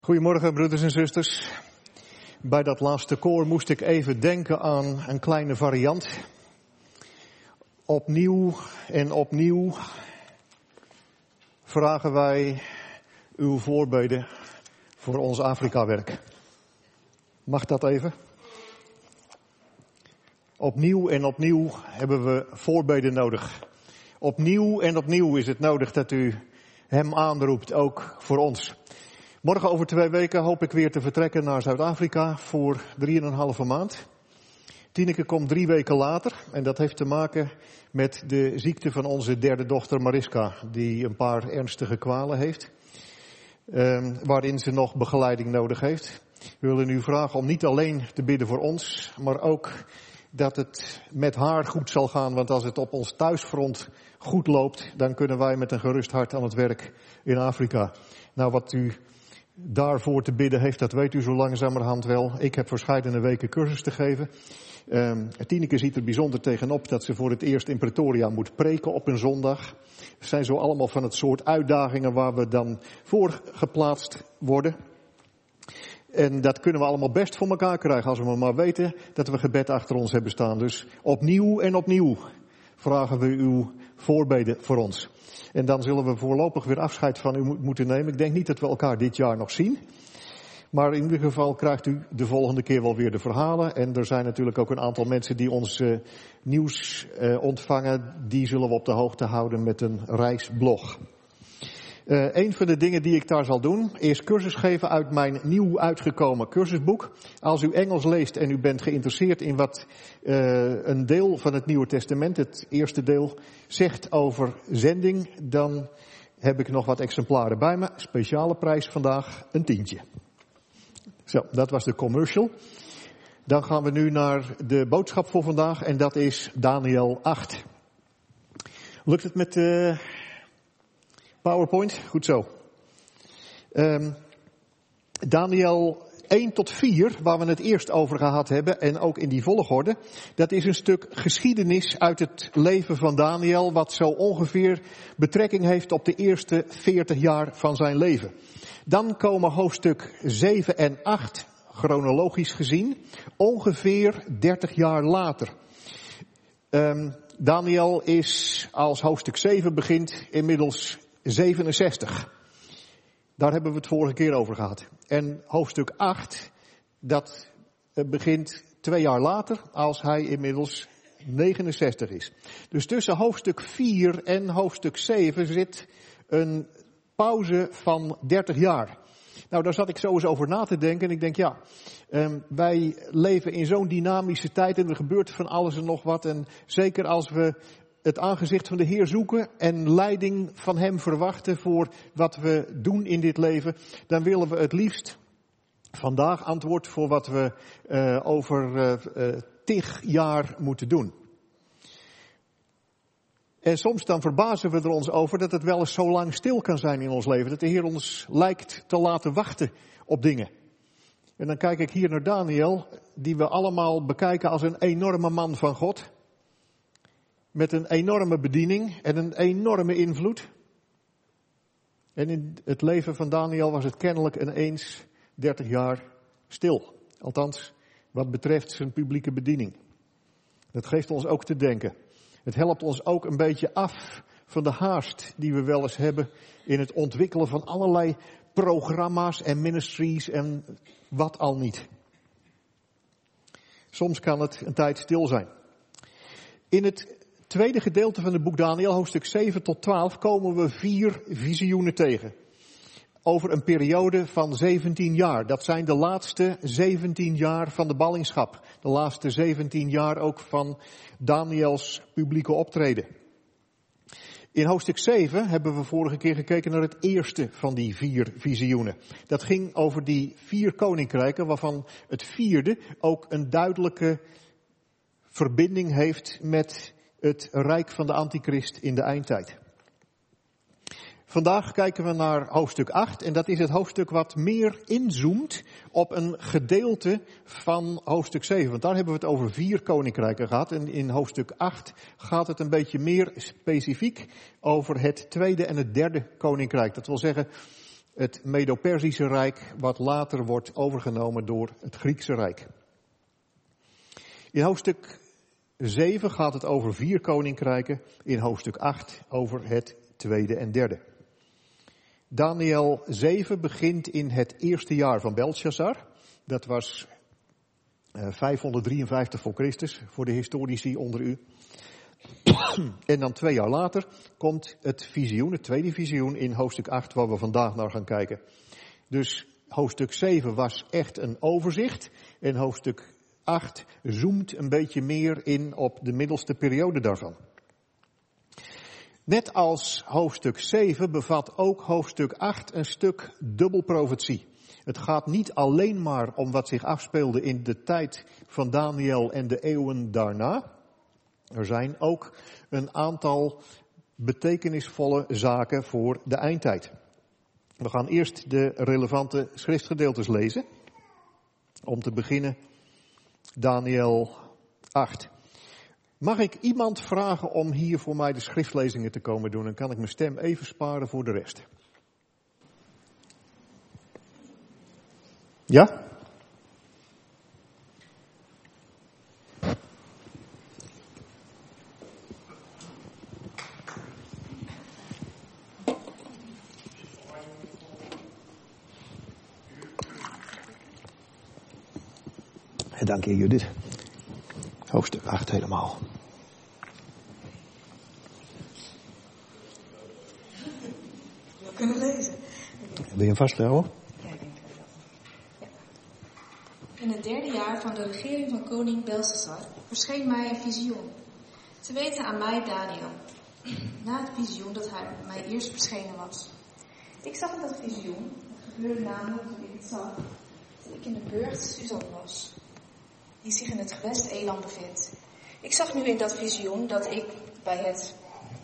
Goedemorgen, broeders en zusters. Bij dat laatste koor moest ik even denken aan een kleine variant. Opnieuw en opnieuw vragen wij uw voorbeden voor ons Afrika-werk. Mag dat even? Opnieuw en opnieuw hebben we voorbeden nodig. Opnieuw en opnieuw is het nodig dat u hem aanroept, ook voor ons. Morgen over 2 weken hoop ik weer te vertrekken naar Zuid-Afrika voor 3,5 maand. Tineke komt 3 weken later en dat heeft te maken met de ziekte van onze derde dochter Mariska, die een paar ernstige kwalen heeft, waarin ze nog begeleiding nodig heeft. We willen u vragen om niet alleen te bidden voor ons, maar ook dat het met haar goed zal gaan, want als het op ons thuisfront goed loopt, dan kunnen wij met een gerust hart aan het werk in Afrika. Nou, wat u daarvoor te bidden heeft, dat weet u zo langzamerhand wel. Ik heb verscheidene weken cursus te geven. Tineke ziet er bijzonder tegenop dat ze voor het eerst in Pretoria moet preken op een zondag. Het zijn zo allemaal van het soort uitdagingen waar we dan voor geplaatst worden. En dat kunnen we allemaal best voor elkaar krijgen als we maar weten dat we gebed achter ons hebben staan. Dus opnieuw en opnieuw vragen we uw voorbeden voor ons. En dan zullen we voorlopig weer afscheid van u moeten nemen. Ik denk niet dat we elkaar dit jaar nog zien. Maar in ieder geval krijgt u de volgende keer wel weer de verhalen. En er zijn natuurlijk ook een aantal mensen die ons nieuws ontvangen. Die zullen we op de hoogte houden met een reisblog. Een van de dingen die ik daar zal doen is cursus geven uit mijn nieuw uitgekomen cursusboek. Als u Engels leest en u bent geïnteresseerd in wat een deel van het Nieuwe Testament, het eerste deel, zegt over zending, dan heb ik nog wat exemplaren bij me. Speciale prijs vandaag, een tientje. Zo, dat was de commercial. Dan gaan we nu naar de boodschap voor vandaag en dat is Daniël 8. Lukt het met PowerPoint? Goed zo. Daniël 1 tot 4, waar we het eerst over gehad hebben, en ook in die volgorde, dat is een stuk geschiedenis uit het leven van Daniël, wat zo ongeveer betrekking heeft op de eerste 40 jaar van zijn leven. Dan komen hoofdstuk 7 en 8, chronologisch gezien, ongeveer 30 jaar later. Daniël is, als hoofdstuk 7 begint, inmiddels 67. Daar hebben we het vorige keer over gehad. En hoofdstuk 8, dat begint 2 jaar later, als hij inmiddels 69 is. Dus tussen hoofdstuk 4 en hoofdstuk 7 zit een pauze van 30 jaar. Nou, daar zat ik zo eens over na te denken. En ik denk, ja, wij leven in zo'n dynamische tijd en er gebeurt van alles en nog wat. En zeker als we het aangezicht van de Heer zoeken en leiding van Hem verwachten voor wat we doen in dit leven, dan willen we het liefst vandaag antwoord voor wat we over 10 jaar moeten doen. En soms dan verbazen we er ons over dat het wel eens zo lang stil kan zijn in ons leven. Dat de Heer ons lijkt te laten wachten op dingen. En dan kijk ik hier naar Daniël, die we allemaal bekijken als een enorme man van God. Met een enorme bediening en een enorme invloed. En in het leven van Daniël was het kennelijk ineens 30 jaar stil. Althans, wat betreft zijn publieke bediening. Dat geeft ons ook te denken. Het helpt ons ook een beetje af van de haast die we wel eens hebben in het ontwikkelen van allerlei programma's en ministries en wat al niet. Soms kan het een tijd stil zijn. In het tweede gedeelte van het boek Daniël, hoofdstuk 7 tot 12, komen we 4 visioenen tegen. Over een periode van 17 jaar. Dat zijn de laatste 17 jaar van de ballingschap. De laatste 17 jaar ook van Daniëls publieke optreden. In hoofdstuk 7 hebben we vorige keer gekeken naar het eerste van die 4 visioenen. Dat ging over die 4 koninkrijken, waarvan het 4e ook een duidelijke verbinding heeft met het rijk van de antichrist in de eindtijd. Vandaag kijken we naar hoofdstuk 8 en dat is het hoofdstuk wat meer inzoomt op een gedeelte van hoofdstuk 7. Want daar hebben we het over 4 koninkrijken gehad en in hoofdstuk 8 gaat het een beetje meer specifiek over het tweede en het derde koninkrijk. Dat wil zeggen het Medo-Perzische Rijk, wat later wordt overgenomen door het Griekse Rijk. In hoofdstuk 7 gaat het over 4 koninkrijken, in hoofdstuk 8 over het tweede en derde. Daniël 7 begint in het eerste jaar van Belshazzar. Dat was 553 voor Christus, voor de historici onder u. En dan 2 jaar later komt het visioen, het tweede visioen in hoofdstuk 8, waar we vandaag naar gaan kijken. Dus hoofdstuk 7 was echt een overzicht en hoofdstuk 8 zoomt een beetje meer in op de middelste periode daarvan. Net als hoofdstuk 7 bevat ook hoofdstuk 8 een stuk dubbelprofetie. Het gaat niet alleen maar om wat zich afspeelde in de tijd van Daniël en de eeuwen daarna. Er zijn ook een aantal betekenisvolle zaken voor de eindtijd. We gaan eerst de relevante schriftgedeeltes lezen. Om te beginnen Daniël 8. Mag ik iemand vragen om hier voor mij de schriftlezingen te komen doen? Dan kan ik mijn stem even sparen voor de rest. Ja? Dank je, Judith. Hoofdstuk 8 helemaal. We kunnen lezen. Wil je hem vasthouden? Ja, ik denk dat wel. Ja. In het 3e jaar van de regering van koning Belshazzar verscheen mij een visioen. Te weten aan mij Daniël. Na het visioen dat hij mij eerst verschenen was. Ik zag in dat visioen, het gebeurde namelijk toen ik het zag, dat ik in de burcht Susan was, die zich in het gewest Elam bevindt. Ik zag nu in dat visioen dat ik bij het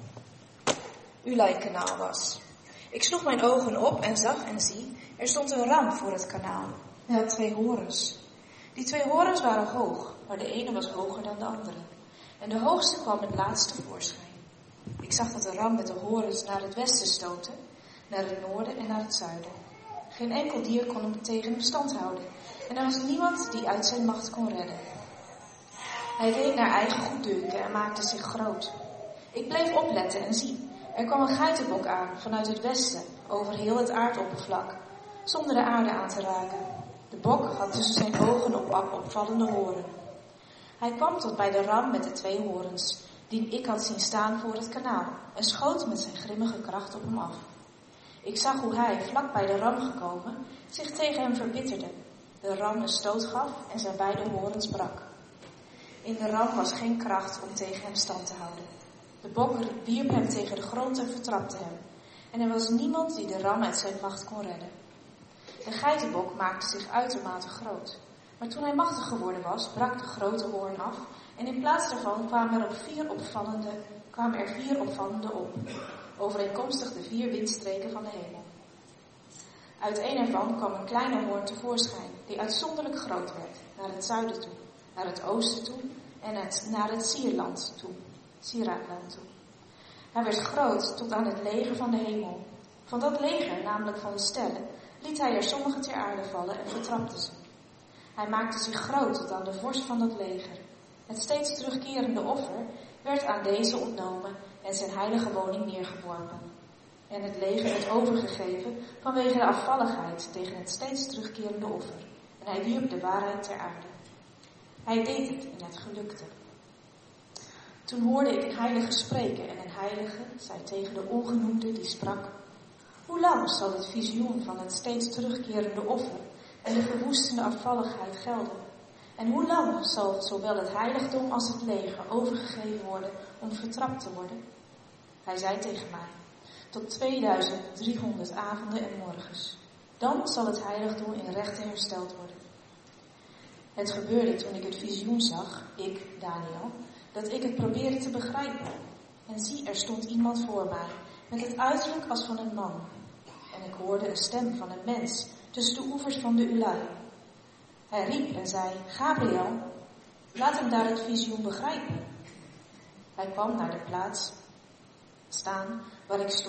Ulai-kanaal was. Ik sloeg mijn ogen op en zag en zie, er stond een ram voor het kanaal. Hij had 2 horens. Die 2 horens waren hoog, maar de ene was hoger dan de andere. En de hoogste kwam het laatst tevoorschijn. Ik zag dat de ram met de horens naar het westen stootte, naar het noorden en naar het zuiden. Geen enkel dier kon hem tegen hem stand houden. En er was niemand die uit zijn macht kon redden. Hij reed naar eigen goeddunken en maakte zich groot. Ik bleef opletten en zie, er kwam een geitenbok aan vanuit het westen, over heel het aardoppervlak, zonder de aarde aan te raken. De bok had tussen zijn ogen opvallende horen. Hij kwam tot bij de ram met de 2 horens, die ik had zien staan voor het kanaal, en schoot met zijn grimmige kracht op hem af. Ik zag hoe hij, vlak bij de ram gekomen, zich tegen hem verbitterde. De ram een stoot gaf en zijn beide horens brak. In de ram was geen kracht om tegen hem stand te houden. De bok wierp hem tegen de grond en vertrapte hem. En er was niemand die de ram uit zijn macht kon redden. De geitenbok maakte zich uitermate groot. Maar toen hij machtig geworden was, brak de grote hoorn af. En in plaats daarvan kwamen er 4 opvallende op. Overeenkomstig de 4 windstreken van de hemel. Uit een ervan kwam een kleine hoorn tevoorschijn, die uitzonderlijk groot werd, naar het zuiden toe, naar het oosten toe en naar het Sieraadland toe. Hij werd groot tot aan het leger van de hemel. Van dat leger, namelijk van de sterren, liet hij er sommige ter aarde vallen en vertrapte ze. Hij maakte zich groot tot aan de vorst van dat leger. Het steeds terugkerende offer werd aan deze ontnomen en zijn heilige woning neergeworpen. En het leger werd overgegeven vanwege de afvalligheid tegen het steeds terugkerende offer. En hij wierp de waarheid ter aarde. Hij deed het en het gelukte. Toen hoorde ik een heilige spreken en een heilige zei tegen de ongenoemde die sprak: hoe lang zal het visioen van het steeds terugkerende offer en de verwoestende afvalligheid gelden? En hoe lang zal zowel het heiligdom als het leger overgegeven worden om vertrapt te worden? Hij zei tegen mij: tot 2300 avonden en morgens. Dan zal het heiligdom in rechte hersteld worden. Het gebeurde toen ik het visioen zag, ik, Daniël, dat ik het probeerde te begrijpen. En zie, er stond iemand voor mij, met het uiterlijk als van een man. En ik hoorde een stem van een mens tussen de oevers van de Ulai. Hij riep en zei: Gabriel, laat hem daar het visioen begrijpen. Hij kwam naar de plaats staan waar ik stond,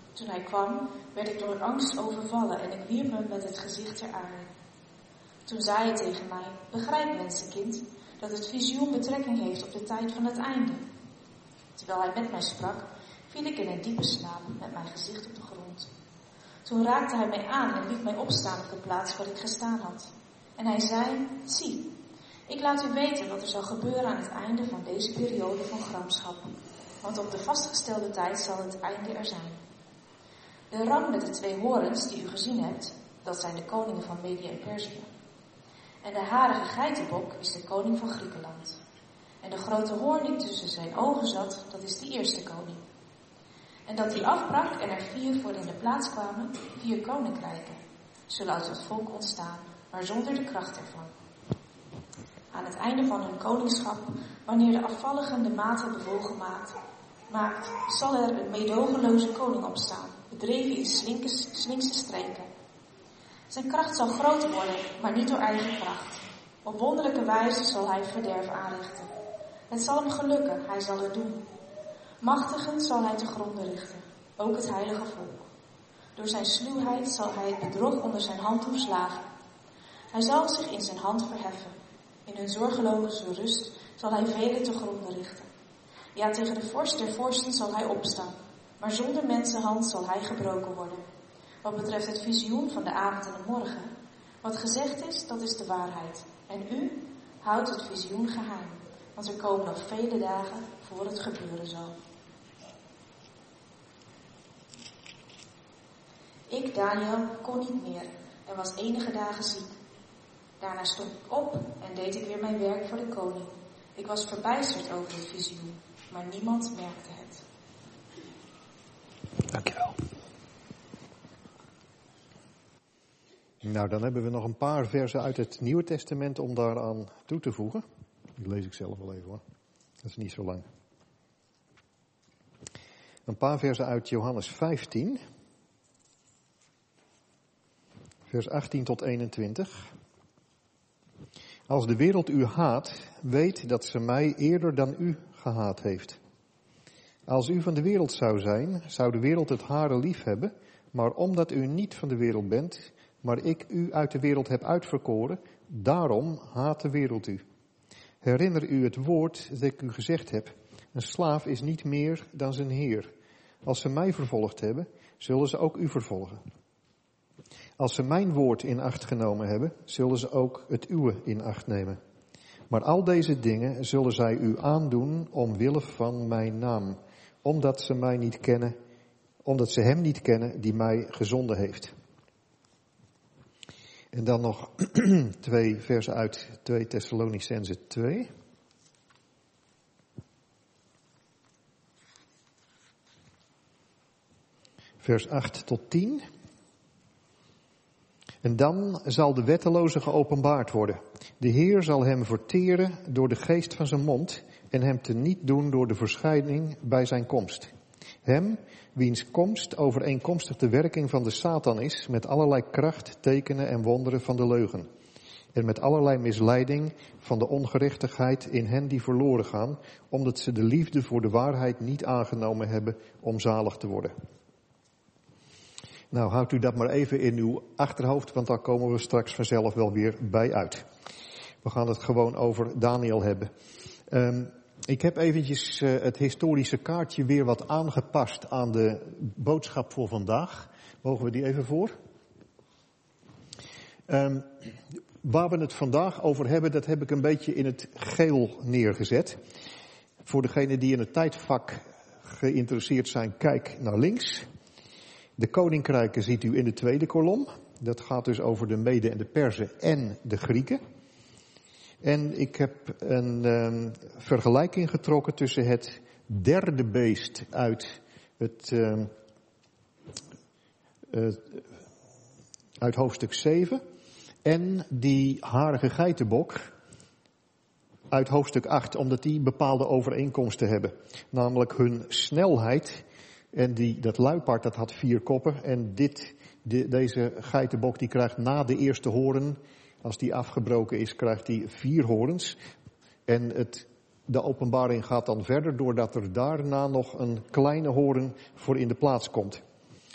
Toen hij kwam, werd ik door angst overvallen en ik wierp me met het gezicht ter aarde. Toen zei hij tegen mij, begrijp mensenkind, dat het visioen betrekking heeft op de tijd van het einde. Terwijl hij met mij sprak, viel ik in een diepe slaap met mijn gezicht op de grond. Toen raakte hij mij aan en liet mij opstaan op de plaats waar ik gestaan had. En hij zei, zie, ik laat u weten wat er zal gebeuren aan het einde van deze periode van gramschap. Want op de vastgestelde tijd zal het einde er zijn. De ram met de 2 horens die u gezien hebt, dat zijn de koningen van Medië en Perzië. En de harige geitenbok is de koning van Griekenland. En de grote hoorn die tussen zijn ogen zat, dat is de eerste koning. En dat die afbrak en er 4 voor in de plaats kwamen, 4 koninkrijken, zullen uit het volk ontstaan, maar zonder de kracht ervan. Aan het einde van hun koningschap, wanneer de afvalligen de maat hebben volgemaakt, zal er een meedogenloze koning opstaan, bedreven in slinkse streken. Zijn kracht zal groot worden, maar niet door eigen kracht. Op wonderlijke wijze zal hij verderf aanrichten. Het zal hem gelukken, hij zal het doen. Machtigen zal hij te gronde richten, ook het heilige volk. Door zijn sluwheid zal hij het bedrog onder zijn hand toeslagen. Hij zal zich in zijn hand verheffen. In hun zorgeloze rust zal hij velen te gronde richten. Ja, tegen de vorst der vorsten zal hij opstaan, maar zonder mensenhand zal hij gebroken worden. Wat betreft het visioen van de avond en de morgen, wat gezegd is, dat is de waarheid. En u houdt het visioen geheim, want er komen nog vele dagen voor het gebeuren zal. Ik, Daniel, kon niet meer en was enige dagen ziek. Daarna stond ik op en deed ik weer mijn werk voor de koning. Ik was verbijsterd over het visioen, maar niemand merkte het. Dankjewel. Nou, dan hebben we nog een paar versen uit het Nieuwe Testament om daaraan toe te voegen. Die lees ik zelf wel even hoor. Dat is niet zo lang. Een paar versen uit Johannes 15. Vers 18 tot 21. Als de wereld u haat, weet dat ze mij eerder dan u gehaat heeft. Als u van de wereld zou zijn, zou de wereld het hare lief hebben. Maar omdat u niet van de wereld bent, maar ik u uit de wereld heb uitverkoren, daarom haat de wereld u. Herinner u het woord dat ik u gezegd heb. Een slaaf is niet meer dan zijn heer. Als ze mij vervolgd hebben, zullen ze ook u vervolgen. Als ze mijn woord in acht genomen hebben, zullen ze ook het uwe in acht nemen. Maar al deze dingen zullen zij u aandoen omwille van mijn naam, omdat ze hem niet kennen die mij gezonden heeft. En dan nog 2 versen uit 2 Thessalonicenzen 2. Vers 8 tot 10. En dan zal de wetteloze geopenbaard worden. De Heer zal hem verteren door de geest van zijn mond en hem teniet doen door de verschijning bij zijn komst. Hem, wiens komst overeenkomstig de werking van de Satan is, met allerlei kracht, tekenen en wonderen van de leugen. En met allerlei misleiding van de ongerechtigheid in hen die verloren gaan, omdat ze de liefde voor de waarheid niet aangenomen hebben om zalig te worden. Nou, houdt u dat maar even in uw achterhoofd, want daar komen we straks vanzelf wel weer bij uit. We gaan het gewoon over Daniel hebben. Ik heb eventjes het historische kaartje weer wat aangepast aan de boodschap voor vandaag. Mogen we die even voor? Waar we het vandaag over hebben, dat heb ik een beetje in het geel neergezet. Voor degenen die in het tijdvak geïnteresseerd zijn, kijk naar links. De koninkrijken ziet u in de tweede kolom. Dat gaat dus over de Meden en de Perzen en de Grieken. En ik heb een vergelijking getrokken tussen het derde beest uit hoofdstuk 7 en die harige geitenbok uit hoofdstuk 8, omdat die bepaalde overeenkomsten hebben. Namelijk hun snelheid. En dat luipaard dat had 4 koppen en deze geitenbok die krijgt na de eerste hoorn, als die afgebroken is, krijgt die 4 hoorns. En de openbaring gaat dan verder doordat er daarna nog een kleine hoorn voor in de plaats komt.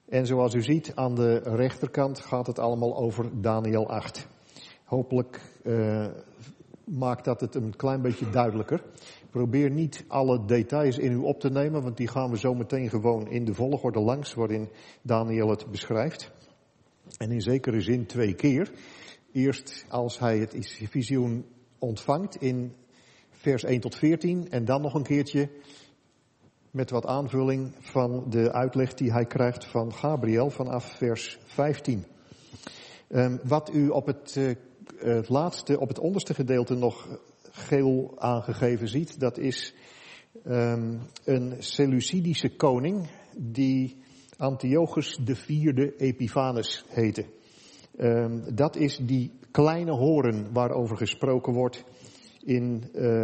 En zoals u ziet aan de rechterkant gaat het allemaal over Daniel 8. Hopelijk maakt dat het een klein beetje duidelijker. Probeer niet alle details in u op te nemen, want die gaan we zo meteen gewoon in de volgorde langs waarin Daniel het beschrijft. En in zekere zin 2 keer. Eerst als hij het visioen ontvangt in vers 1 tot 14 en dan nog een keertje met wat aanvulling van de uitleg die hij krijgt van Gabriel vanaf vers 15. Wat u op op het onderste gedeelte nog geel aangegeven ziet, dat is een Seleucidische koning die Antiochus IV Epiphanes heette. Dat is die kleine hoorn waarover gesproken wordt in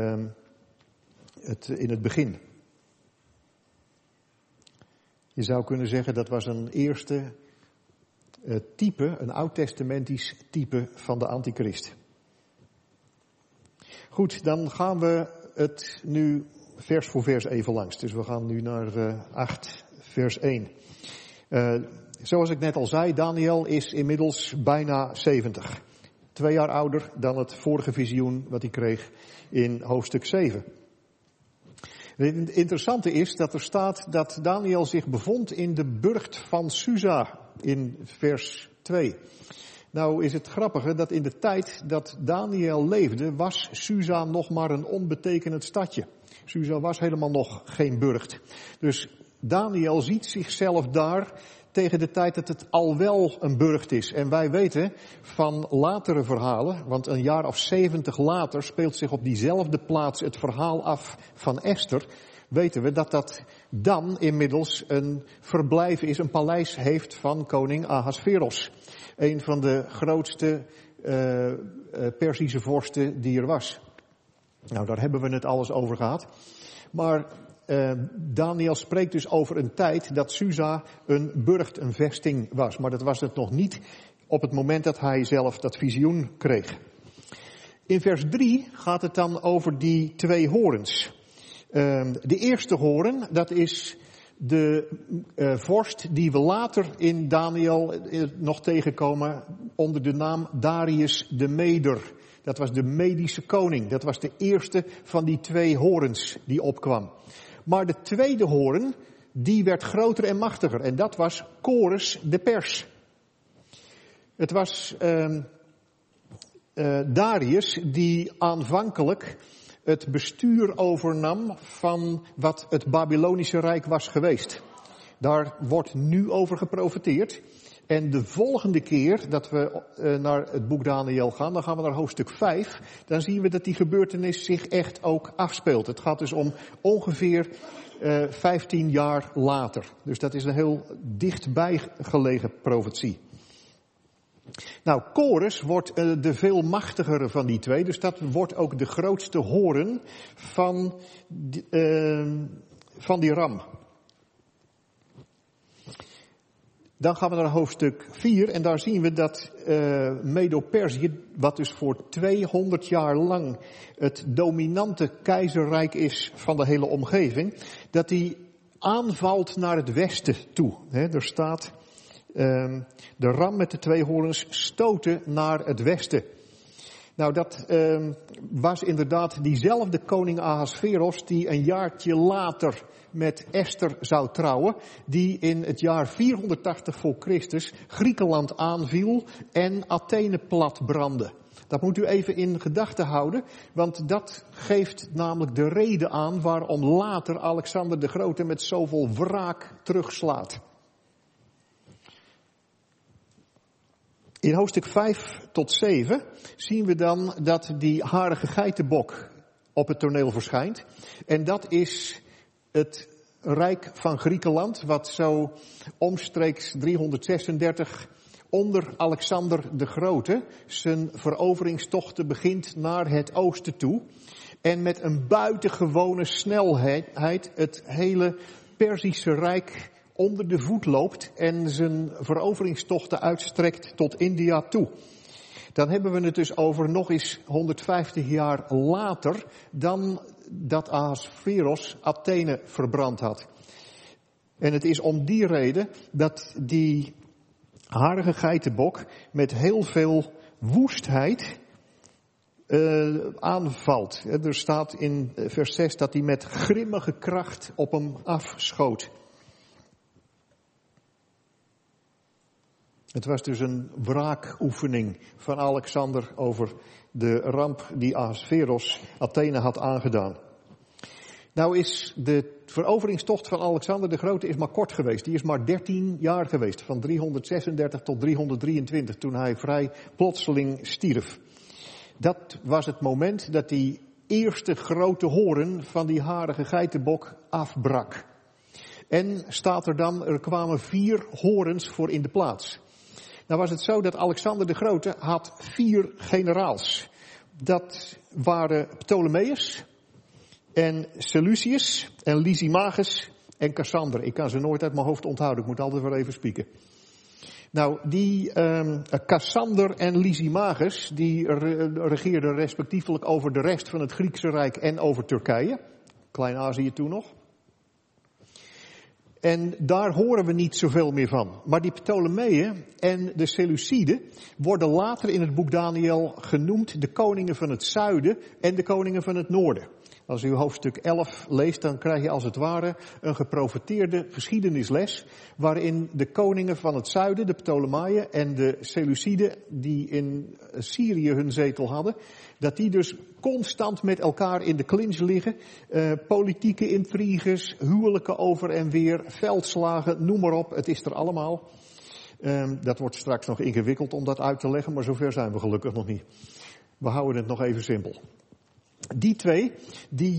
het begin. Je zou kunnen zeggen dat was een eerste type, een oud-testamentisch type van de antichrist. Goed, dan gaan we het nu vers voor vers even langs. Dus we gaan nu naar 8 vers 1. Zoals ik net al zei, Daniel is inmiddels bijna 70. 2 jaar ouder dan het vorige visioen wat hij kreeg in hoofdstuk 7. Het interessante is dat er staat dat Daniel zich bevond in de burcht van Susa in vers 2. Nou is het grappige dat in de tijd dat Daniel leefde was Susa nog maar een onbetekenend stadje. Susa was helemaal nog geen burcht. Dus Daniel ziet zichzelf daar tegen de tijd dat het al wel een burcht is. En wij weten van latere verhalen, want een jaar of 70 later speelt zich op diezelfde plaats het verhaal af van Esther. Weten we dat dat dan inmiddels een verblijf is, een paleis heeft van koning Ahasveros. Een van de grootste Perzische vorsten die er was. Nou, daar hebben we het alles over gehad. Maar Daniel spreekt dus over een tijd dat Susa een burcht, een vesting was. Maar dat was het nog niet op het moment dat hij zelf dat visioen kreeg. In vers 3 gaat het dan over die 2 horens. De eerste hoorn, dat is de vorst die we later in Daniel nog tegenkomen onder de naam Darius de Meder. Dat was de Medische koning. Dat was de eerste van die 2 horens die opkwam. Maar de tweede hoorn, die werd groter en machtiger. En dat was Kores de Pers. Het was Darius die aanvankelijk het bestuur overnam van wat het Babylonische Rijk was geweest. Daar wordt nu over geprofeteerd. En de volgende keer dat we naar het boek Daniel gaan, dan gaan we naar hoofdstuk 5. Dan zien we dat die gebeurtenis zich echt ook afspeelt. Het gaat dus om ongeveer 15 jaar later. Dus dat is een heel dichtbij gelegen profetie. Nou, Kores wordt de veel machtigere van die 2. Dus dat wordt ook de grootste hoorn van die ram. Dan gaan we naar hoofdstuk 4 en daar zien we dat Medo-Perzië, wat dus voor 200 jaar lang het dominante keizerrijk is van de hele omgeving, dat die aanvalt naar het westen toe. Er staat, de ram met de 2 horens stoten naar het westen. Nou, dat was inderdaad diezelfde koning Ahasveros die een jaartje later met Esther zou trouwen, die in het jaar 480 voor Christus Griekenland aanviel en Athene plat brandde. Dat moet u even in gedachten houden, want dat geeft namelijk de reden aan waarom later Alexander de Grote met zoveel wraak terugslaat. In hoofdstuk 5 tot 7 zien we dan dat die harige geitenbok op het toneel verschijnt. En dat is het rijk van Griekenland, wat zo omstreeks 336 onder Alexander de Grote zijn veroveringstochten begint naar het oosten toe. En met een buitengewone snelheid het hele Perzische Rijk onder de voet loopt en zijn veroveringstochten uitstrekt tot India toe. Dan hebben we het dus over nog eens 150 jaar later dan dat Ahasveros Athene verbrand had. En het is om die reden dat die harige geitenbok met heel veel woestheid aanvalt. Er staat in vers 6 dat hij met grimmige kracht op hem afschoot. Het was dus een wraakoefening van Alexander over de ramp die Ahasveros Athene had aangedaan. Nou is de veroveringstocht van Alexander de Grote is maar kort geweest. Die is maar 13 jaar geweest. Van 336 tot 323 toen hij vrij plotseling stierf. Dat was het moment dat die eerste grote hoorn van die harige geitenbok afbrak. En staat er dan, er kwamen 4 horens voor in de plaats. Nou was het zo dat Alexander de Grote had 4 generaals. Dat waren Ptolemeus en Seleucus en Lysimachus en Cassander. Ik kan ze nooit uit mijn hoofd onthouden, ik moet altijd weer even spieken. Nou, die Cassander en Lysimachus, die regeerden respectievelijk over de rest van het Griekse Rijk en over Turkije. Klein-Azië toen nog. En daar horen we niet zoveel meer van. Maar die Ptolemeeën en de Seleuciden worden later in het boek Daniël genoemd de koningen van het zuiden en de koningen van het noorden. Als u hoofdstuk 11 leest, dan krijg je als het ware een geprofeteerde geschiedenisles, waarin de koningen van het zuiden, de Ptolemeeën en de Seleuciden, die in Syrië hun zetel hadden, dat die dus constant met elkaar in de clinch liggen. Politieke intriges, huwelijken over en weer, veldslagen, noem maar op, het is er allemaal. Dat wordt straks nog ingewikkeld om dat uit te leggen, maar zover zijn we gelukkig nog niet. We houden het nog even simpel. Die twee, die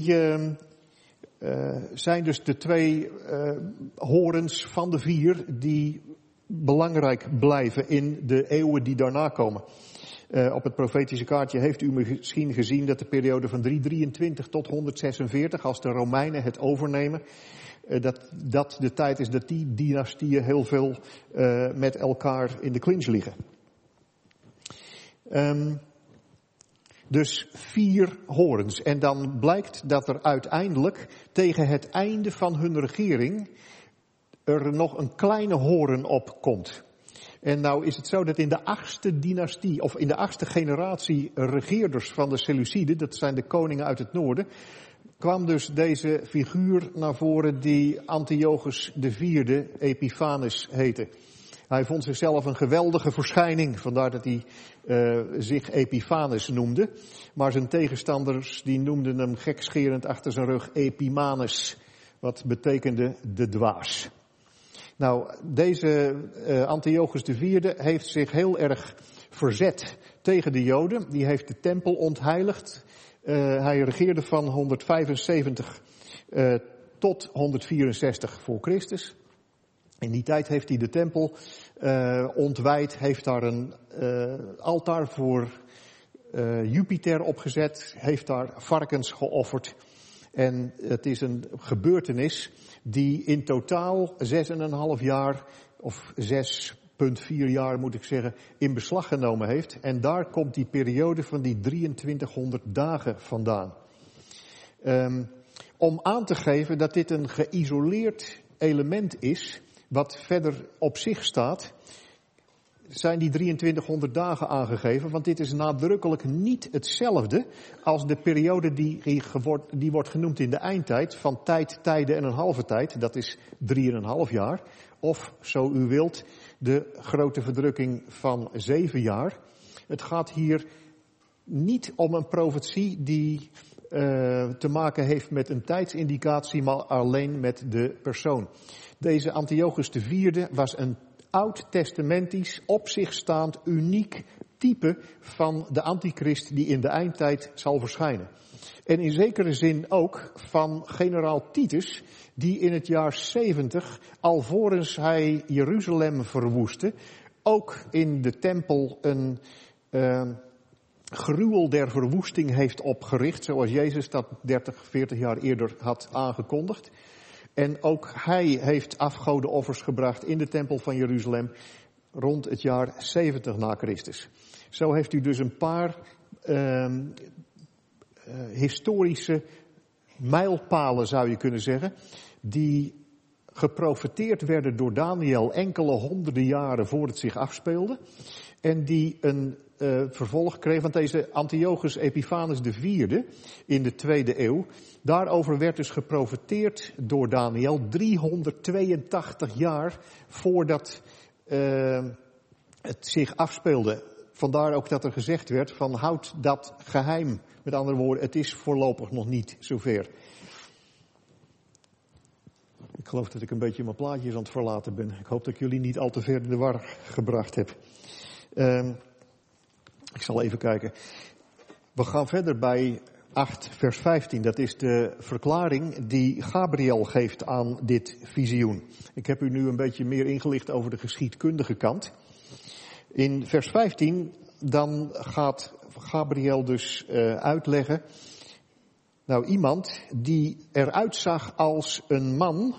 zijn dus de 2 horens van de 4 die belangrijk blijven in de eeuwen die daarna komen. Op het profetische kaartje heeft u misschien gezien dat de periode van 323 tot 146, als de Romeinen het overnemen, dat de tijd is dat die dynastieën heel veel met elkaar in de clinch liggen. Dus 4 horens. En dan blijkt dat er uiteindelijk tegen het einde van hun regering er nog een kleine horen op komt. En nou is het zo dat in de 8e dynastie, of in de 8e generatie regeerders van de Seleuciden, dat zijn de koningen uit het noorden, kwam dus deze figuur naar voren die Antiochus IV Epiphanes heette. Hij vond zichzelf een geweldige verschijning, vandaar dat hij zich Epiphanes noemde. Maar zijn tegenstanders die noemden hem gekscherend achter zijn rug Epimanes, wat betekende de dwaas. Nou, deze Antiochus IV heeft zich heel erg verzet tegen de Joden. Die heeft de tempel ontheiligd. Hij regeerde van 175 tot 164 voor Christus. In die tijd heeft hij de tempel ontwijd, heeft daar een altaar voor Jupiter opgezet, heeft daar varkens geofferd. En het is een gebeurtenis die in totaal 6,5 jaar, of 6,4 jaar moet ik zeggen, in beslag genomen heeft. En daar komt die periode van die 2300 dagen vandaan. Om aan te geven dat dit een geïsoleerd element is, wat verder op zich staat, zijn die 2300 dagen aangegeven, want dit is nadrukkelijk niet hetzelfde als de periode die wordt genoemd in de eindtijd, van tijd, tijden en een halve tijd, dat is 3,5 jaar, of zo u wilt, de grote verdrukking van 7 jaar. Het gaat hier niet om een profetie die te maken heeft met een tijdsindicatie, maar alleen met de persoon. Deze Antiochus IV was een oud-testamentisch, op zich staand, uniek type van de antichrist die in de eindtijd zal verschijnen. En in zekere zin ook van generaal Titus, die in het jaar 70, alvorens hij Jeruzalem verwoestte, ook in de tempel een gruwel der verwoesting heeft opgericht, zoals Jezus dat 30, 40 jaar eerder had aangekondigd. En ook hij heeft afgodenoffers gebracht in de tempel van Jeruzalem rond het jaar 70 na Christus. Zo heeft u dus een paar historische mijlpalen, zou je kunnen zeggen, die geprofeteerd werden door Daniel enkele honderden jaren voor het zich afspeelde. En die een vervolg kreeg, want deze Antiochus Epiphanes IV in de 2e eeuw, daarover werd dus geprofeteerd door Daniel 382 jaar voordat het zich afspeelde. Vandaar ook dat er gezegd werd van houd dat geheim. Met andere woorden, het is voorlopig nog niet zover. Ik geloof dat ik een beetje mijn plaatjes aan het verlaten ben. Ik hoop dat ik jullie niet al te ver in de war gebracht heb. Ik zal even kijken. We gaan verder bij 8 vers 15. Dat is de verklaring die Gabriel geeft aan dit visioen. Ik heb u nu een beetje meer ingelicht over de geschiedkundige kant. In vers 15 dan gaat Gabriel dus uitleggen. Nou, iemand die eruit zag als een man.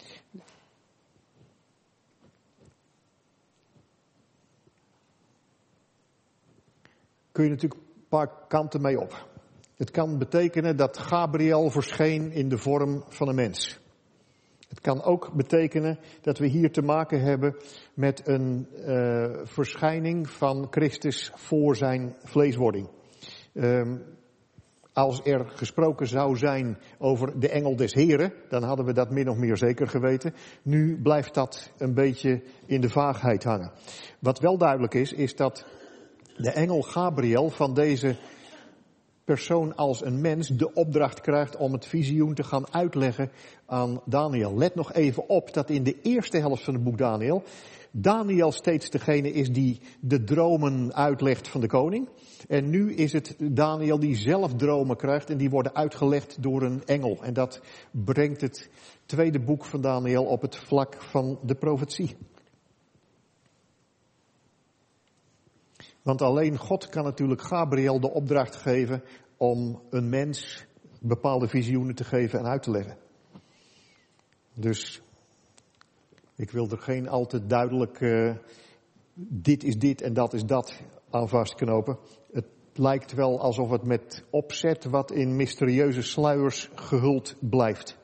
Kun je natuurlijk een paar kanten mee op. Het kan betekenen dat Gabriel verscheen in de vorm van een mens. Het kan ook betekenen dat we hier te maken hebben met een verschijning van Christus voor zijn vleeswording. Als er gesproken zou zijn over de engel des Heren, dan hadden we dat min of meer zeker geweten. Nu blijft dat een beetje in de vaagheid hangen. Wat wel duidelijk is dat de engel Gabriel van deze persoon als een mens de opdracht krijgt om het visioen te gaan uitleggen aan Daniel. Let nog even op dat in de eerste helft van het boek Daniel steeds degene is die de dromen uitlegt van de koning. En nu is het Daniel die zelf dromen krijgt en die worden uitgelegd door een engel. En dat brengt het tweede boek van Daniel op het vlak van de profetie. Want alleen God kan natuurlijk Gabriel de opdracht geven om een mens bepaalde visioenen te geven en uit te leggen. Dus ik wil er geen al te duidelijk dit is dit en dat is dat aan vastknopen. Het lijkt wel alsof het met opzet wat in mysterieuze sluiers gehuld blijft.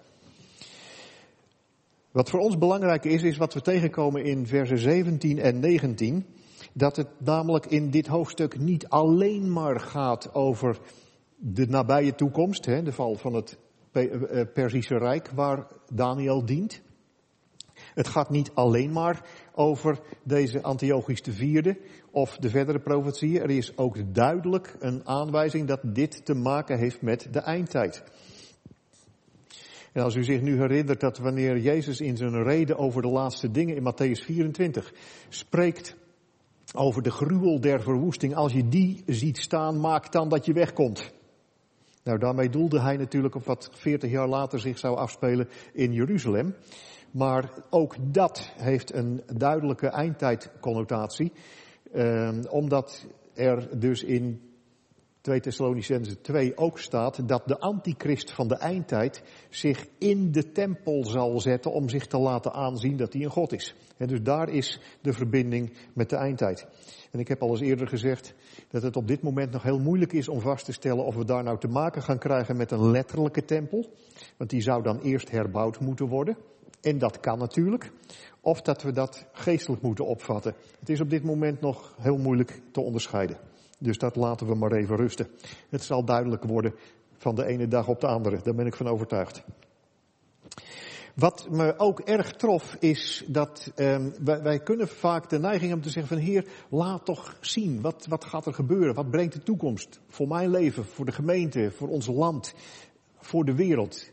Wat voor ons belangrijk is wat we tegenkomen in versen 17 en 19... dat het namelijk in dit hoofdstuk niet alleen maar gaat over de nabije toekomst, de val van het Perzische Rijk waar Daniel dient. Het gaat niet alleen maar over deze Antiochus IV of de verdere profetieën. Er is ook duidelijk een aanwijzing dat dit te maken heeft met de eindtijd. En als u zich nu herinnert dat wanneer Jezus in zijn reden over de laatste dingen in Mattheüs 24 spreekt over de gruwel der verwoesting, als je die ziet staan, maak dan dat je wegkomt. Nou, daarmee doelde hij natuurlijk op wat 40 jaar later zich zou afspelen in Jeruzalem. Maar ook dat heeft een duidelijke eindtijdconnotatie. Omdat er dus in 2 Thessalonicenzen 2 ook staat dat de antichrist van de eindtijd zich in de tempel zal zetten om zich te laten aanzien dat hij een God is. En dus daar is de verbinding met de eindtijd. En ik heb al eens eerder gezegd dat het op dit moment nog heel moeilijk is om vast te stellen of we daar nou te maken gaan krijgen met een letterlijke tempel. Want die zou dan eerst herbouwd moeten worden. En dat kan natuurlijk. Of dat we dat geestelijk moeten opvatten. Het is op dit moment nog heel moeilijk te onderscheiden. Dus dat laten we maar even rusten. Het zal duidelijk worden van de ene dag op de andere. Daar ben ik van overtuigd. Wat me ook erg trof is dat wij kunnen vaak de neiging hebben te zeggen van Heer, laat toch zien. Wat gaat er gebeuren? Wat brengt de toekomst? Voor mijn leven, voor de gemeente, voor ons land, voor de wereld.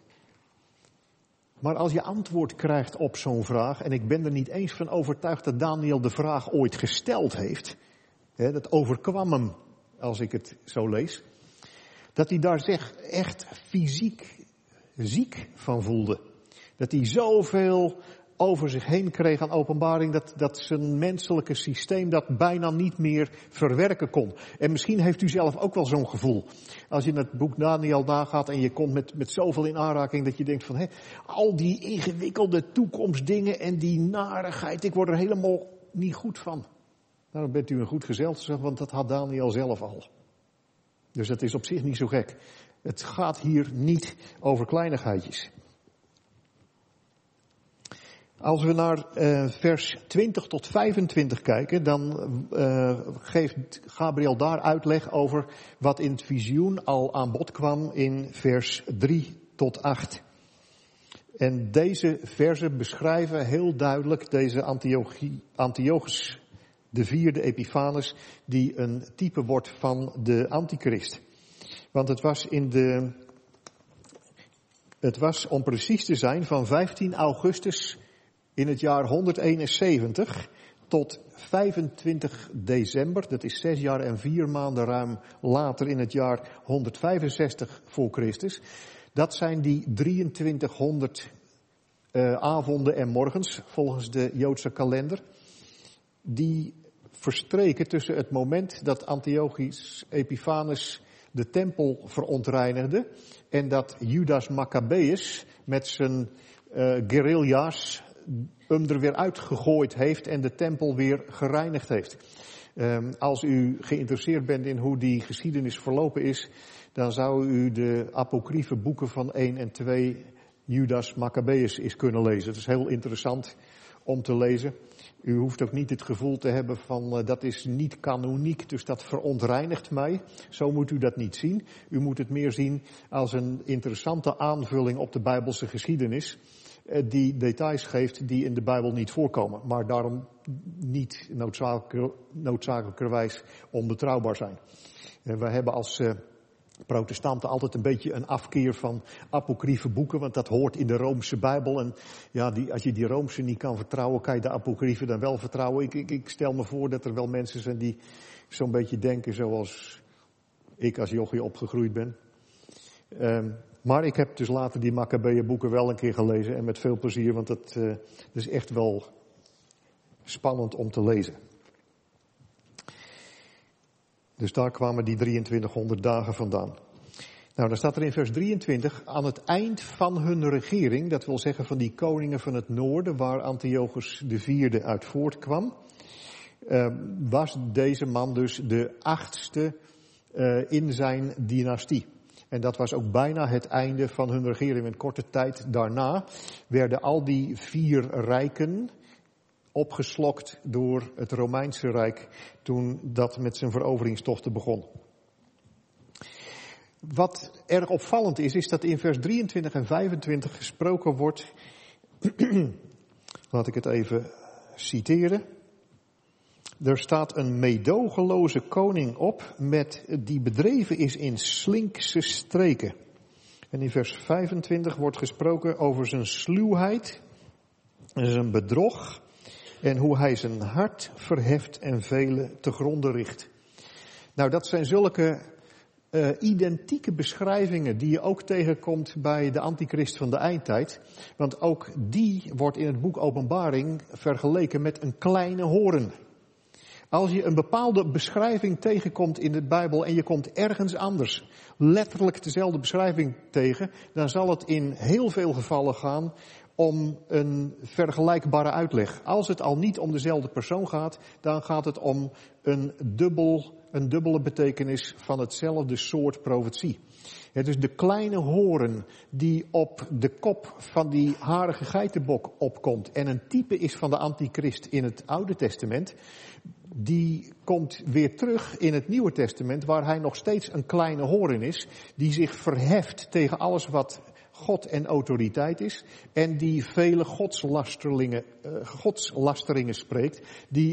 Maar als je antwoord krijgt op zo'n vraag, en ik ben er niet eens van overtuigd dat Daniel de vraag ooit gesteld heeft. Dat overkwam hem, als ik het zo lees. Dat hij daar echt fysiek ziek van voelde. Dat hij zoveel over zich heen kreeg aan openbaring dat zijn menselijke systeem dat bijna niet meer verwerken kon. En misschien heeft u zelf ook wel zo'n gevoel. Als je het boek Daniel nagaat en je komt met zoveel in aanraking dat je denkt van al die ingewikkelde toekomstdingen en die narigheid, ik word er helemaal niet goed van. Nou, dan bent u een goed gezelschap, want dat had Daniel zelf al. Dus dat is op zich niet zo gek. Het gaat hier niet over kleinigheidjes. Als we naar vers 20 tot 25 kijken, dan geeft Gabriel daar uitleg over wat in het visioen al aan bod kwam in vers 3 tot 8. En deze verzen beschrijven heel duidelijk deze Antiochus IV Epiphanes, die een type wordt van de antichrist. Want het was om precies te zijn van 15 augustus in het jaar 171 tot 25 december, dat is 6 jaar en 4 maanden ruim later in het jaar 165 voor Christus. Dat zijn die 2300 avonden en morgens volgens de Joodse kalender. Die verstreken tussen het moment dat Antiochus Epiphanes de tempel verontreinigde en dat Judas Maccabeus met zijn guerrilla's hem er weer uitgegooid heeft en de tempel weer gereinigd heeft. Als u geïnteresseerd bent in hoe die geschiedenis verlopen is, dan zou u de apocryfe boeken van 1 en 2 Judas Maccabeus eens kunnen lezen. Het is heel interessant om te lezen. U hoeft ook niet het gevoel te hebben van dat is niet kanoniek, dus dat verontreinigt mij. Zo moet u dat niet zien. U moet het meer zien als een interessante aanvulling op de Bijbelse geschiedenis, die details geeft die in de Bijbel niet voorkomen, maar daarom niet noodzakelijkerwijs onbetrouwbaar zijn. We hebben als protestanten altijd een beetje een afkeer van apocryfe boeken, want dat hoort in de Roomse Bijbel. En ja, als je die Roomse niet kan vertrouwen, kan je de apocryfe dan wel vertrouwen. Ik stel me voor dat er wel mensen zijn die zo'n beetje denken zoals ik als jochie opgegroeid ben. Maar ik heb dus later die Maccabeeën boeken wel een keer gelezen en met veel plezier, want dat is echt wel spannend om te lezen. Dus daar kwamen die 2300 dagen vandaan. Nou, dan staat er in vers 23, aan het eind van hun regering, dat wil zeggen van die koningen van het noorden, waar Antiochus IV uit voortkwam, was deze man dus de 8e in zijn dynastie. En dat was ook bijna het einde van hun regering. In korte tijd daarna werden al die 4 rijken opgeslokt door het Romeinse Rijk toen dat met zijn veroveringstochten begon. Wat erg opvallend is dat in vers 23 en 25 gesproken wordt, laat ik het even citeren. Er staat een meedogenloze koning op die bedreven is in slinkse streken. En in vers 25 wordt gesproken over zijn sluwheid en zijn bedrog en hoe hij zijn hart verheft en velen te gronde richt. Nou, dat zijn zulke identieke beschrijvingen die je ook tegenkomt bij de antichrist van de eindtijd. Want ook die wordt in het boek Openbaring vergeleken met een kleine hoorn. Als je een bepaalde beschrijving tegenkomt in de Bijbel en je komt ergens anders letterlijk dezelfde beschrijving tegen, dan zal het in heel veel gevallen gaan om een vergelijkbare uitleg. Als het al niet om dezelfde persoon gaat, dan gaat het om een dubbele betekenis van hetzelfde soort profetie. Het is de kleine hoorn die op de kop van die harige geitenbok opkomt en een type is van de antichrist in het Oude Testament, die komt weer terug in het Nieuwe Testament, waar hij nog steeds een kleine hoorn is, die zich verheft tegen alles wat God en autoriteit is, en die vele godslasteringen spreekt, die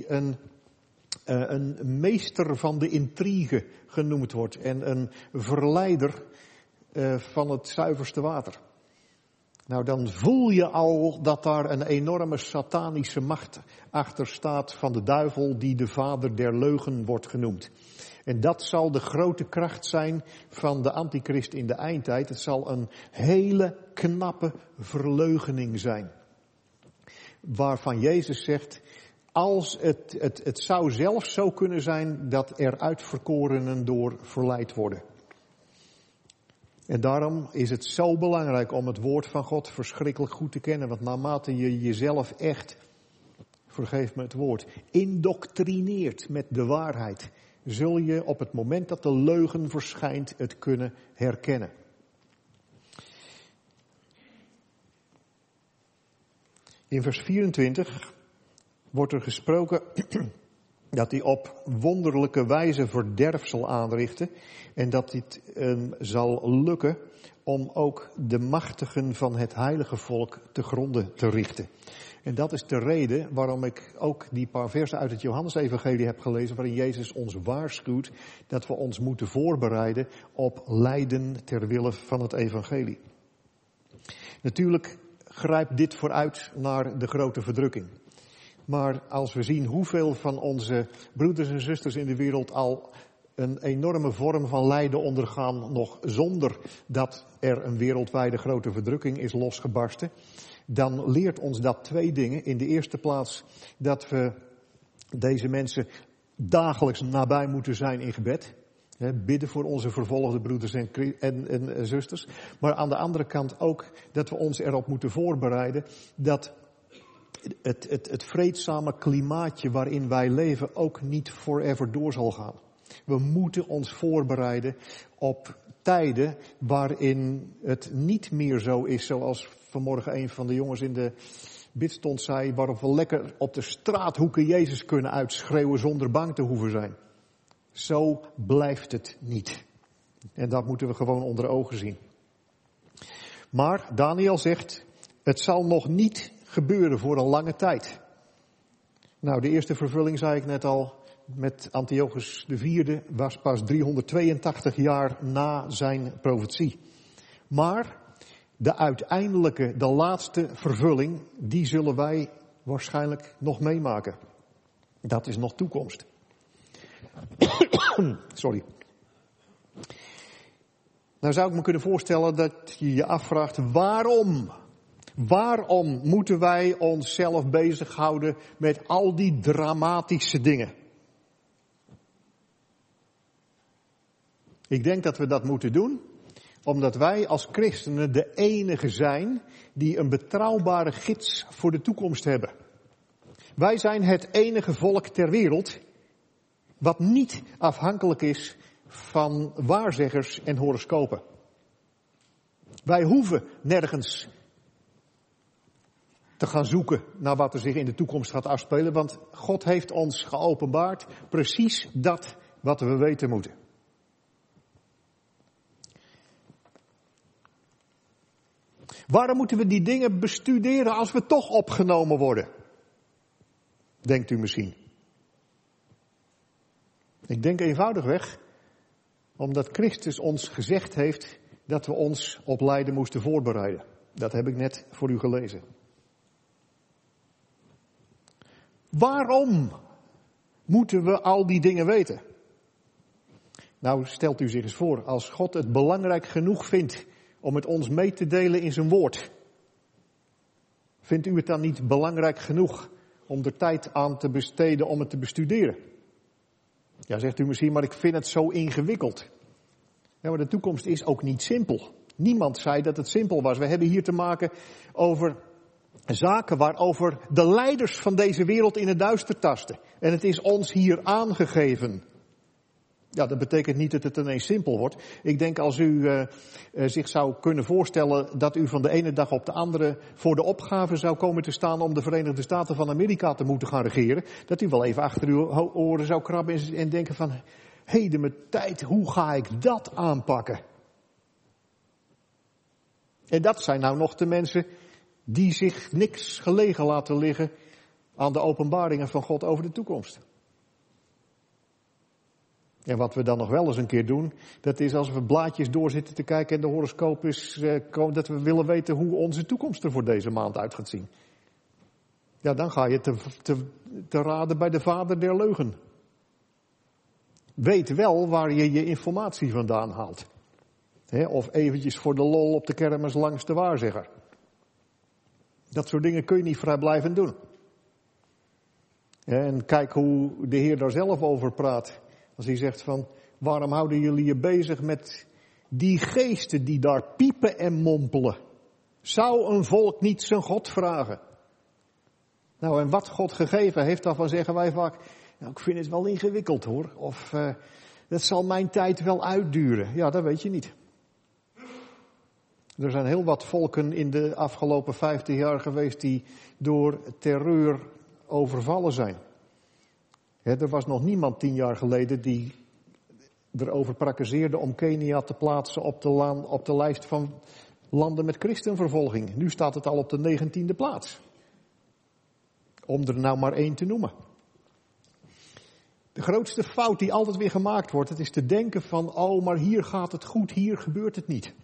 een meester van de intrigue genoemd wordt en een verleider van het zuiverste water. Nou, dan voel je al dat daar een enorme satanische macht achter staat van de duivel die de vader der leugen wordt genoemd. En dat zal de grote kracht zijn van de antichrist in de eindtijd. Het zal een hele knappe verleugening zijn. Waarvan Jezus zegt, als het zou zelfs zo kunnen zijn dat er uitverkorenen door verleid worden. En daarom is het zo belangrijk om het woord van God verschrikkelijk goed te kennen. Want naarmate je jezelf echt, vergeef me het woord, indoctrineert met de waarheid, zul je op het moment dat de leugen verschijnt het kunnen herkennen. In vers 24 wordt er gesproken dat hij op wonderlijke wijze verderf zal aanrichten en dat dit zal lukken om ook de machtigen van het heilige volk te gronden te richten. En dat is de reden waarom ik ook die paar versen uit het Johannesevangelie heb gelezen, waarin Jezus ons waarschuwt dat we ons moeten voorbereiden op lijden ter wille van het evangelie. Natuurlijk grijpt dit vooruit naar de grote verdrukking. Maar als we zien hoeveel van onze broeders en zusters in de wereld al een enorme vorm van lijden ondergaan, nog zonder dat er een wereldwijde grote verdrukking is losgebarsten, dan leert ons dat twee dingen. In de eerste plaats dat we deze mensen dagelijks nabij moeten zijn in gebed. Bidden voor onze vervolgde broeders en zusters. Maar aan de andere kant ook dat we ons erop moeten voorbereiden dat het vreedzame klimaatje waarin wij leven ook niet forever door zal gaan. We moeten ons voorbereiden op tijden waarin het niet meer zo is zoals vanmorgen een van de jongens in de bidstond zei, waarop we lekker op de straathoeken Jezus kunnen uitschreeuwen zonder bang te hoeven zijn. Zo blijft het niet. En dat moeten we gewoon onder ogen zien. Maar Daniel zegt, het zal nog niet gebeuren voor een lange tijd. Nou, de eerste vervulling, zei ik net al, met Antiochus IV was pas 382 jaar na zijn profetie. Maar de uiteindelijke, de laatste vervulling, die zullen wij waarschijnlijk nog meemaken. Dat is nog toekomst. Sorry. Nou zou ik me kunnen voorstellen dat je je afvraagt, waarom moeten wij onszelf bezighouden met al die dramatische dingen? Ik denk dat we dat moeten doen, omdat wij als christenen de enige zijn die een betrouwbare gids voor de toekomst hebben. Wij zijn het enige volk ter wereld wat niet afhankelijk is van waarzeggers en horoscopen. Wij hoeven nergens te gaan zoeken naar wat er zich in de toekomst gaat afspelen, want God heeft ons geopenbaard precies dat wat we weten moeten. Waarom moeten we die dingen bestuderen als we toch opgenomen worden? Denkt u misschien. Ik denk eenvoudigweg omdat Christus ons gezegd heeft dat we ons op lijden moesten voorbereiden. Dat heb ik net voor u gelezen. Waarom moeten we al die dingen weten? Nou, stelt u zich eens voor, als God het belangrijk genoeg vindt om het ons mee te delen in zijn woord. Vindt u het dan niet belangrijk genoeg om er tijd aan te besteden om het te bestuderen? Ja, zegt u misschien, maar ik vind het zo ingewikkeld. Ja, maar de toekomst is ook niet simpel. Niemand zei dat het simpel was. We hebben hier te maken over zaken waarover de leiders van deze wereld in het duister tasten. En het is ons hier aangegeven. Ja, dat betekent niet dat het ineens simpel wordt. Ik denk als u zich zou kunnen voorstellen dat u van de ene dag op de andere voor de opgave zou komen te staan om de Verenigde Staten van Amerika te moeten gaan regeren, dat u wel even achter uw oren zou krabben en denken van, heden met tijd, hoe ga ik dat aanpakken? En dat zijn nou nog de mensen die zich niks gelegen laten liggen aan de openbaringen van God over de toekomst. En wat we dan nog wel eens een keer doen, dat is als we blaadjes doorzitten te kijken en de horoscoop is, dat we willen weten hoe onze toekomst er voor deze maand uit gaat zien. Ja, dan ga je te raden bij de vader der leugen. Weet wel waar je je informatie vandaan haalt. Of eventjes voor de lol op de kermis langs de waarzegger. Dat soort dingen kun je niet vrijblijvend doen. En kijk hoe de Heer daar zelf over praat. Als hij zegt van, waarom houden jullie je bezig met die geesten die daar piepen en mompelen? Zou een volk niet zijn God vragen? Nou, en wat God gegeven heeft, daarvan zeggen wij vaak, nou, ik vind het wel ingewikkeld hoor. Of dat zal mijn tijd wel uitduren. Ja, dat weet je niet. Er zijn heel wat volken in de afgelopen 50 jaar geweest die door terreur overvallen zijn. Er was nog niemand 10 jaar geleden die erover prakkezeerde om Kenia te plaatsen op de lijst van landen met christenvervolging. Nu staat het al op de 19e plaats. Om er nou maar 1 te noemen. De grootste fout die altijd weer gemaakt wordt, het is te denken van, oh, maar hier gaat het goed, hier gebeurt het niet.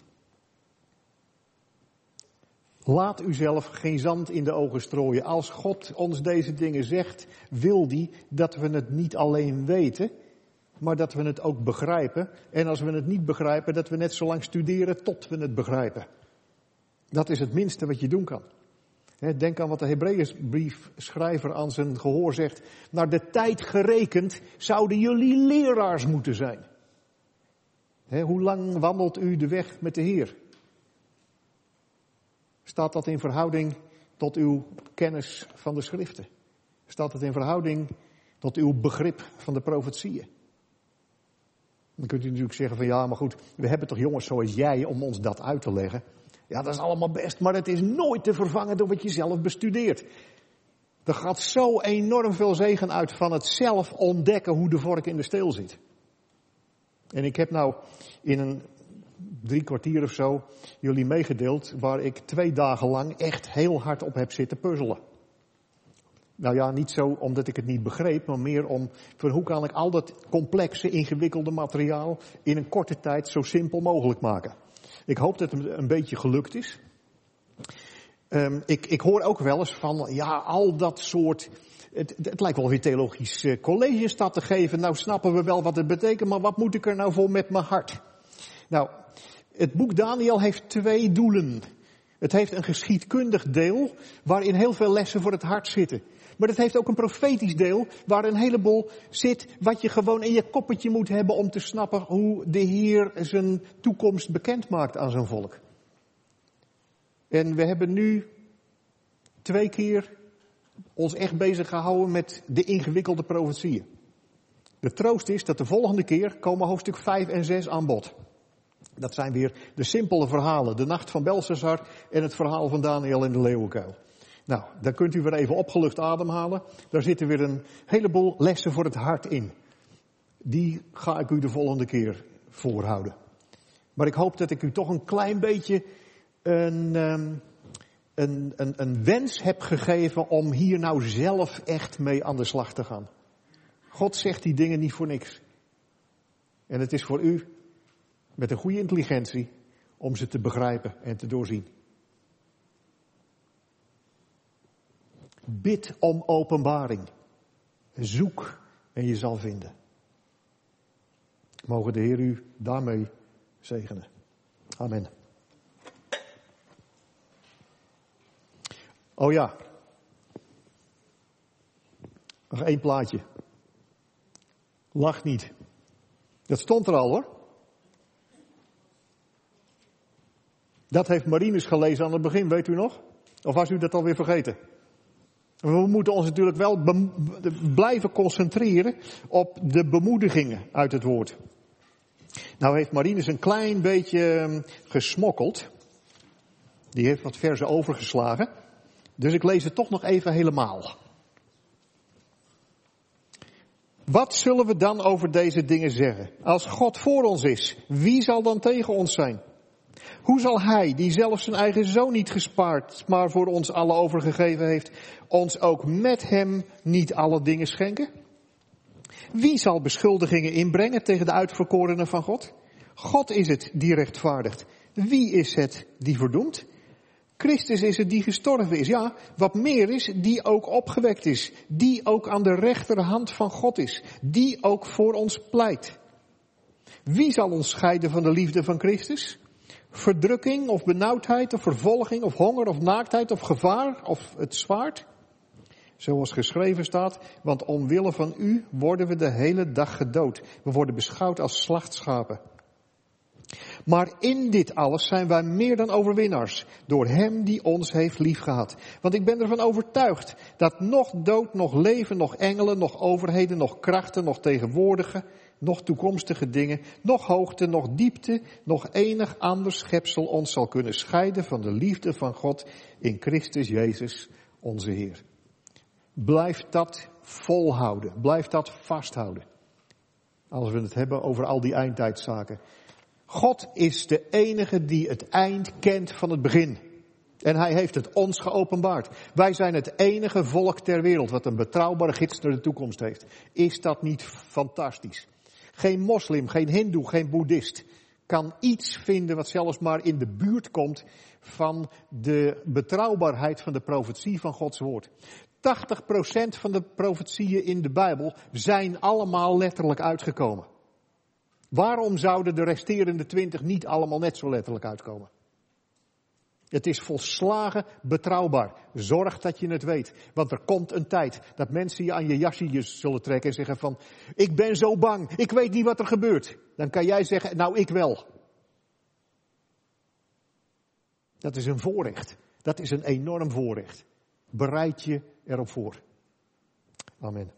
Laat uzelf geen zand in de ogen strooien. Als God ons deze dingen zegt, wil die dat we het niet alleen weten, maar dat we het ook begrijpen. En als we het niet begrijpen, dat we net zo lang studeren tot we het begrijpen. Dat is het minste wat je doen kan. Denk aan wat de Hebreeënbriefschrijver aan zijn gehoor zegt. Naar de tijd gerekend zouden jullie leraars moeten zijn. Hoe lang wandelt u de weg met de Heer? Staat dat in verhouding tot uw kennis van de schriften? Staat het in verhouding tot uw begrip van de profetieën? Dan kunt u natuurlijk zeggen van ja, maar goed, we hebben toch jongens zoals jij om ons dat uit te leggen. Ja, dat is allemaal best, maar het is nooit te vervangen door wat je zelf bestudeert. Er gaat zo enorm veel zegen uit van het zelf ontdekken hoe de vork in de steel zit. En ik heb nou in een 3 kwartier of zo jullie meegedeeld waar ik 2 dagen lang echt heel hard op heb zitten puzzelen. Nou ja, niet zo omdat ik het niet begreep, maar meer om van hoe kan ik al dat complexe, ingewikkelde materiaal in een korte tijd zo simpel mogelijk maken. Ik hoop dat het een beetje gelukt is. Ik hoor ook wel eens van, ja, al dat soort, het lijkt wel weer theologisch college staat te geven. Nou snappen we wel wat het betekent, maar wat moet ik er nou voor met mijn hart? Nou, het boek Daniël heeft 2 doelen. Het heeft een geschiedkundig deel, waarin heel veel lessen voor het hart zitten. Maar het heeft ook een profetisch deel, waar een heleboel zit wat je gewoon in je koppetje moet hebben om te snappen hoe de Heer zijn toekomst bekend maakt aan zijn volk. En we hebben nu 2 keer ons echt bezig gehouden met de ingewikkelde profetieën. De troost is dat de volgende keer komen hoofdstuk 5 en 6 aan bod. Dat zijn weer de simpele verhalen, de nacht van Belshazzar en het verhaal van Daniël in de leeuwenkuil. Nou, daar kunt u weer even opgelucht ademhalen. Daar zitten weer een heleboel lessen voor het hart in. Die ga ik u de volgende keer voorhouden. Maar ik hoop dat ik u toch een klein beetje een wens heb gegeven om hier nou zelf echt mee aan de slag te gaan. God zegt die dingen niet voor niks. En het is voor u met een goede intelligentie om ze te begrijpen en te doorzien. Bid om openbaring. Zoek en je zal vinden. Mogen de Heer u daarmee zegenen. Amen. Oh ja. Nog 1 plaatje. Lach niet. Dat stond er al hoor. Dat heeft Marinus gelezen aan het begin, weet u nog? Of was u dat alweer vergeten? We moeten ons natuurlijk wel blijven concentreren op de bemoedigingen uit het woord. Nou heeft Marinus een klein beetje gesmokkeld. Die heeft wat verzen overgeslagen. Dus ik lees het toch nog even helemaal. Wat zullen we dan over deze dingen zeggen? Als God voor ons is, wie zal dan tegen ons zijn? Hoe zal Hij, die zelfs zijn eigen zoon niet gespaard, maar voor ons allen overgegeven heeft, ons ook met Hem niet alle dingen schenken? Wie zal beschuldigingen inbrengen tegen de uitverkorenen van God? God is het die rechtvaardigt. Wie is het die verdoemt? Christus is het die gestorven is. Ja, wat meer is, die ook opgewekt is. Die ook aan de rechterhand van God is. Die ook voor ons pleit. Wie zal ons scheiden van de liefde van Christus? Verdrukking of benauwdheid of vervolging of honger of naaktheid of gevaar of het zwaard? Zoals geschreven staat, want omwille van u worden we de hele dag gedood. We worden beschouwd als slachtschapen. Maar in dit alles zijn wij meer dan overwinnaars, door Hem die ons heeft liefgehad. Want ik ben ervan overtuigd dat nog dood, nog leven, nog engelen, nog overheden, nog krachten, nog tegenwoordige, nog toekomstige dingen, nog hoogte, nog diepte, nog enig ander schepsel ons zal kunnen scheiden van de liefde van God in Christus Jezus, onze Heer. Blijf dat volhouden, blijf dat vasthouden. Als we het hebben over al die eindtijdzaken. God is de enige die het eind kent van het begin. En hij heeft het ons geopenbaard. Wij zijn het enige volk ter wereld wat een betrouwbare gids naar de toekomst heeft. Is dat niet fantastisch? Geen moslim, geen hindoe, geen boeddhist kan iets vinden wat zelfs maar in de buurt komt van de betrouwbaarheid van de profetie van Gods woord. 80% van de profetieën in de Bijbel zijn allemaal letterlijk uitgekomen. Waarom zouden de resterende 20 niet allemaal net zo letterlijk uitkomen? Het is volslagen betrouwbaar. Zorg dat je het weet. Want er komt een tijd dat mensen je aan je jasje zullen trekken en zeggen van, ik ben zo bang, ik weet niet wat er gebeurt. Dan kan jij zeggen, nou ik wel. Dat is een voorrecht. Dat is een enorm voorrecht. Bereid je erop voor. Amen.